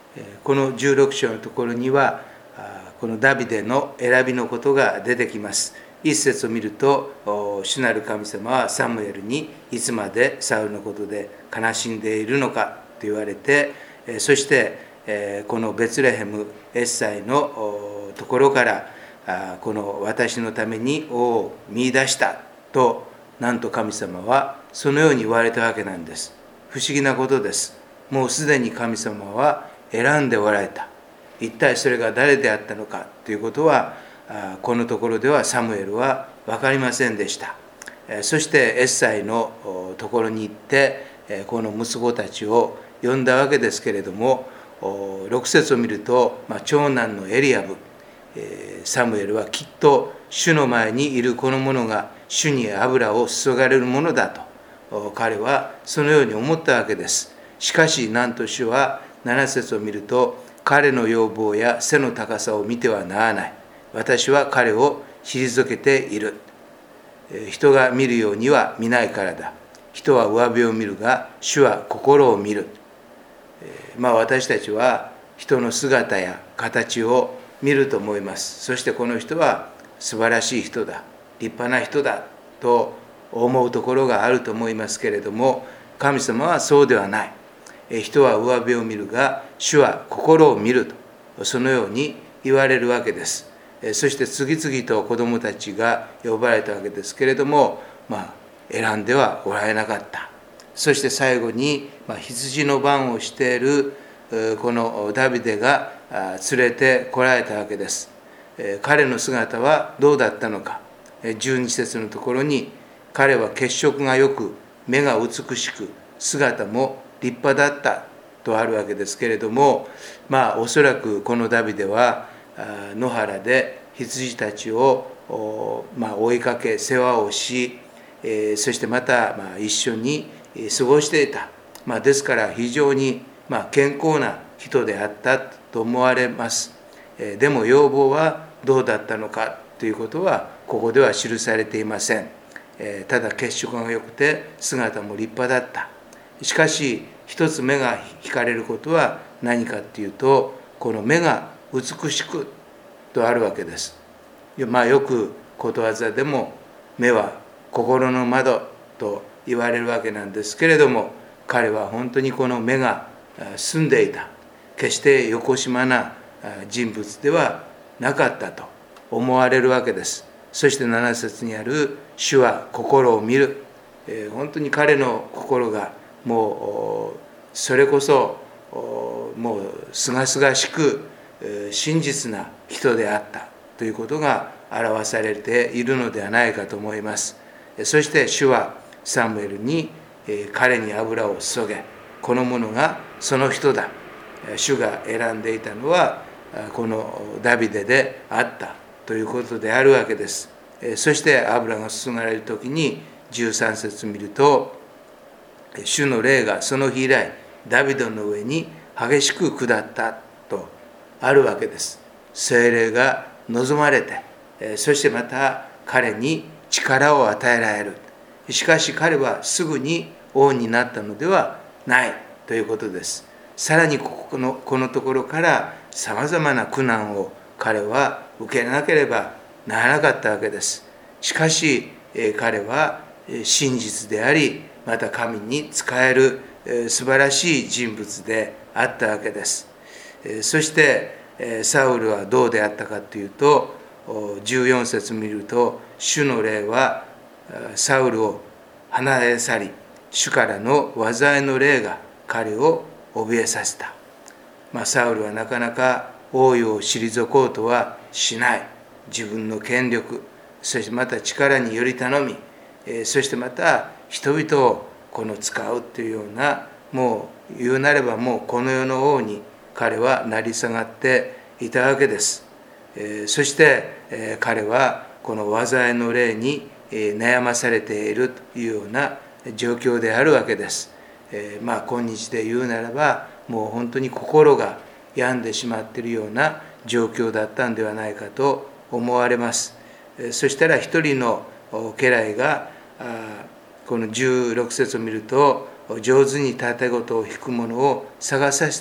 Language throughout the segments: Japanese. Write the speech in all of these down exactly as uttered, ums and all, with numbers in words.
このじゅうろく章のところには、このダビデの選びのことが出てきます。一節を見ると、主なる神様はサムエルにいつまでサウルのことで悲しんでいるのかと言われて、そしてこのベツレヘムエッサイのところからこの私のために王を見出したと、なんと神様はそのように言われたわけなんです。不思議なことです。もうすでに神様は選んでおられた。一体それが誰であったのかということは、このところではサムエルは分かりませんでした。そしてエッサイのところに行ってこの息子たちを呼んだわけですけれども、ろく節を見ると、まあ、長男のエリアブ、サムエルはきっと主の前にいるこの者が主に油を注がれるものだと彼はそのように思ったわけです。しかしなんと主はなな節を見ると、彼の容貌や背の高さを見てはならない。私は彼を退けている。人が見るようには見ないからだ。人は上辺を見るが、主は心を見る。まあ私たちは人の姿や形を見ると思います。そしてこの人は素晴らしい人だ、立派な人だと思うところがあると思いますけれども、神様はそうではない。人は上辺を見るが、主は心を見ると、そのように言われるわけです。そして次々と子供たちが呼ばれたわけですけれども、まあ、選んではおられなかった。そして最後に、まあ、羊の番をしているこのダビデが連れてこられたわけです。彼の姿はどうだったのか。じゅうに節のところに、彼は血色がよく、目が美しく、姿も立派だったとあるわけですけれども、まあおそらくこのダビデは野原で羊たちを、まあ、追いかけ世話をし、そしてまた、まあ、一緒に過ごしていた。まあ、ですから非常に、まあ、健康な人であったと思われます。でも容貌はどうだったのかということはここでは記されていません。ただ血色が良くて姿も立派だった。しかし一つ目が惹かれることは何かというと、この目が美しくとあるわけです。まあよくことわざでも目は心の窓と言われるわけなんですけれども、彼は本当にこの目が澄んでいた。決してよこしまな人物ではなかったと思われるわけです。そしてなな節にある主は心を見る。本当に彼の心がもうそれこそもうすがすがしく真実な人であったということが表されているのではないかと思います。そして主はサムエルに彼に油を注げ、この者がその人だ。主が選んでいたのはこのダビデであったということであるわけです。そして油が注がれる時にじゅうさん節見ると、主の霊がその日以来ダビデの上に激しく下ったとあるわけです。聖霊が望まれて、そしてまた彼に力を与えられる。しかし彼はすぐに王になったのではないということです。さらにここのこのところからさまざまな苦難を彼は受けなければならなかったわけです。しかし彼は真実であり、また神に仕える素晴らしい人物であったわけです。そしてサウルはどうであったかというと、じゅうよん節見ると、主の霊はサウルを離れ去り、主からの災いの霊が彼を怯えさせた。まあ、サウルはなかなか王位を退こうとはしない。自分の権力、そしてまた力により頼み、そしてまた人々をこの使うというような、もう言うなればもうこの世の王に彼は成り下がっていたわけです。そして彼はこの災いの霊に悩まされているというような状況であるわけです。まあ今日で言うならばもう本当に心が病んでしまっているような状況だったんではないかと思われます。そしたら一人の家来がこのじゅうろく節を見ると、上手に盾事を弾く者を探させて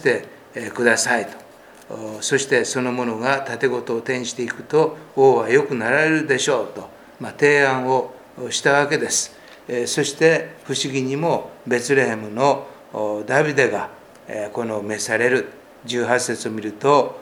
くださいと。そしてそのものが盾ごとを転じていくと王は良くなられるでしょうと、まあ、提案をしたわけです。そして不思議にもベツレヘムのダビデがこの召されるじゅうはち節を見ると、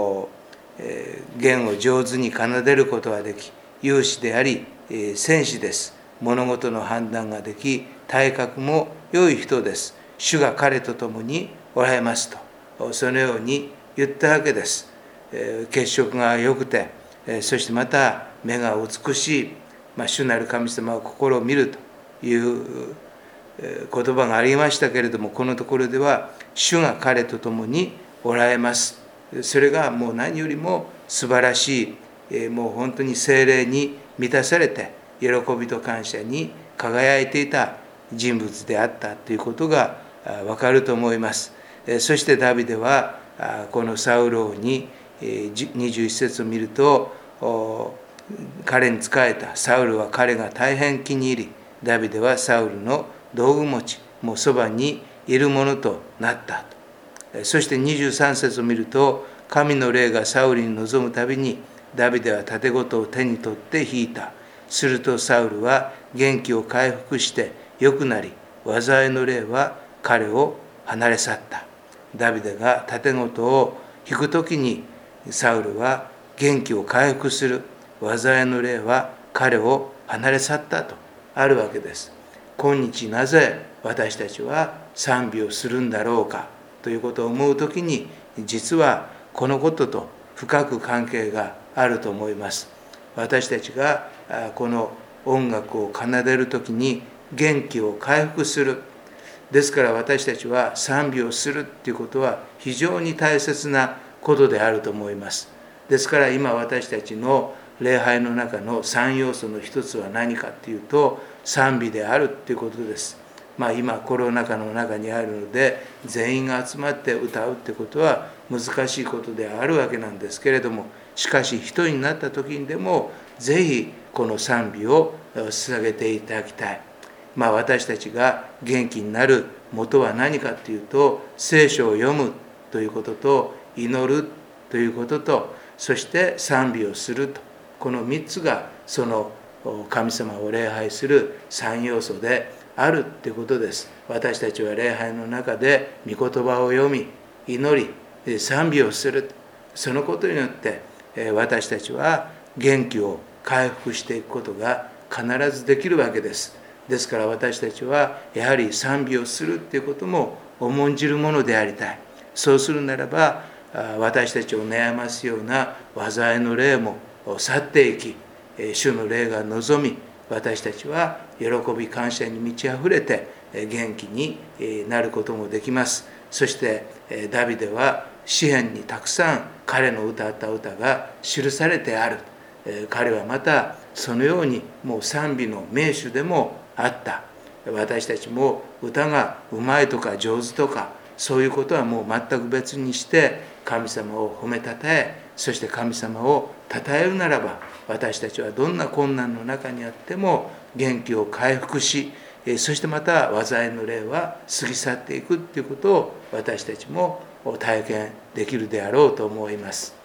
弦を上手に奏でることができ、勇士であり戦士です。物事の判断ができ、体格も良い人です。主が彼と共におられますと、そのように言ったわけです。血色が良くて、そしてまた目が美しい、まあ、主なる神様を心を見るという言葉がありましたけれども、このところでは主が彼と共におられます。それがもう何よりも素晴らしい、もう本当に聖霊に満たされて喜びと感謝に輝いていた人物であったということがわかると思います。そしてダビデはこのサウル王ににじゅういち節を見ると、彼に仕えたサウルは彼が大変気に入り、ダビデはサウルの道具持ち、もうそばにいるものとなったと。そしてにじゅうさん節を見ると、神の霊がサウルに臨むたびにダビデは盾ごとを手に取って引いた。するとサウルは元気を回復して良くなり、災いの霊は彼を離れ去った。ダビデが盾ごとを引くときにサウルは元気を回復する、災いの霊は彼を離れ去ったとあるわけです。今日なぜ私たちは賛美をするんだろうかということを思うときに、実はこのことと深く関係があると思います。私たちがこの音楽を奏でるときに元気を回復する。ですから私たちは賛美をするということは非常に大切なことであると思います。ですから今私たちの礼拝の中の三要素の一つは何かというと、賛美であるということです。まあ今コロナ禍の中にあるので全員が集まって歌うということは難しいことであるわけなんですけれども、しかし一人になった時にでもぜひこの賛美を捧げていただきたい。まあ私たちが元気になる元は何かというと、聖書を読むということと、祈るということと、そして賛美をすると、このみっつがその神様を礼拝する三要素であるということです。私たちは礼拝の中で御言葉を読み、祈り、賛美をする。そのことによって私たちは元気を回復していくことが必ずできるわけです。ですから私たちはやはり賛美をするということも重んじるものでありたい。そうするならば私たちを悩ますような災いの霊も去っていき、主の霊が望み、私たちは喜び感謝に満ち溢れて元気になることもできます。そしてダビデは詩篇にたくさん彼の歌った歌が記されてある。彼はまたそのようにもう賛美の名手でもあった。私たちも歌がうまいとか上手とかそういうことはもう全く別にして神様を褒めたたえ、そして神様を称えるならば、私たちはどんな困難の中にあっても元気を回復し、そしてまた災いの霊は過ぎ去っていくということを私たちも体験できるであろうと思います。